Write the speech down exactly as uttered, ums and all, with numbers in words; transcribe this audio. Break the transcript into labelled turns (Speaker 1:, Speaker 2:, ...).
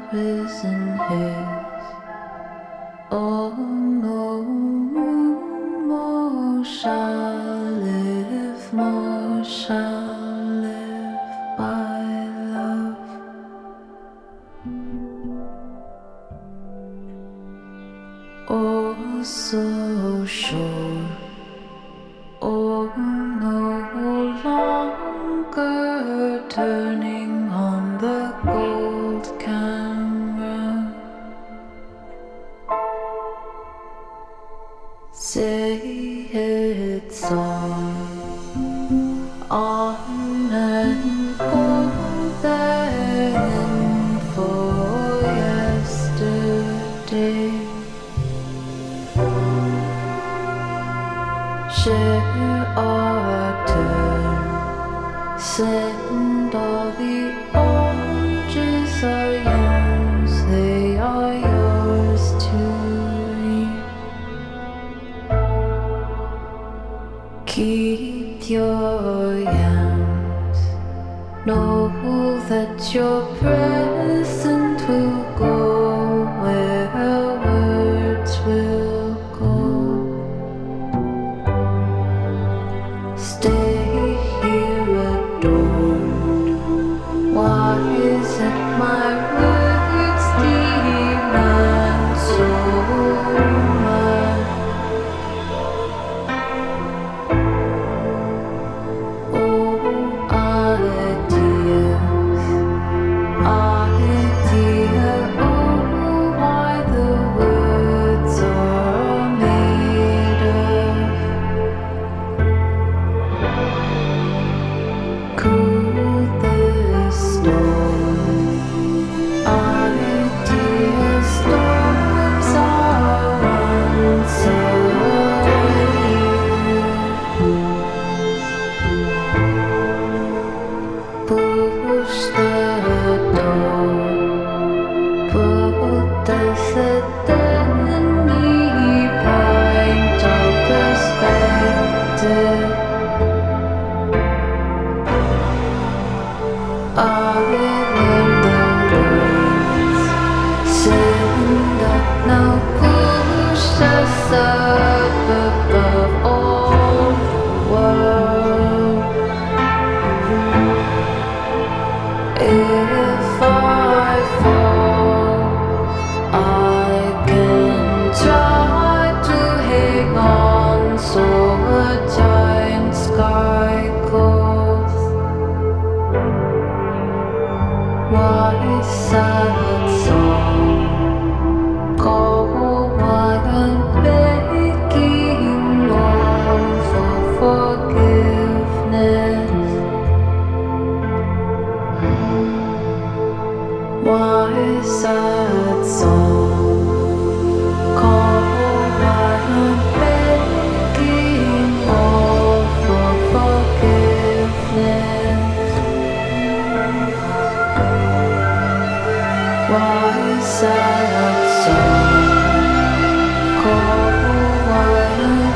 Speaker 1: is in his. Oh, no more shall live, more shall live by love. Oh, so sure. Oh, no longer turning on the gold camera. Say it's on, on and on then for yesterday. Share our turn, send all the oranges are yours, they are yours to reap. Keep your yams, know that your present will go where words will go. Stay here adored. Why is it my words demand so much? Oh, ideas, idea, oh, why the words are made of. Cool the storm. Idea storms are once away. Push the door. Put the suddenly point of perspective. I learned the words. Send up now, push us up above all world. If I fall, I can try to hang on so a giant sky calls. Why sad song? Call why I'm begging more for forgiveness. Why sad song? Call why I'm begging more for forgiveness. Why sad song? Call why I'm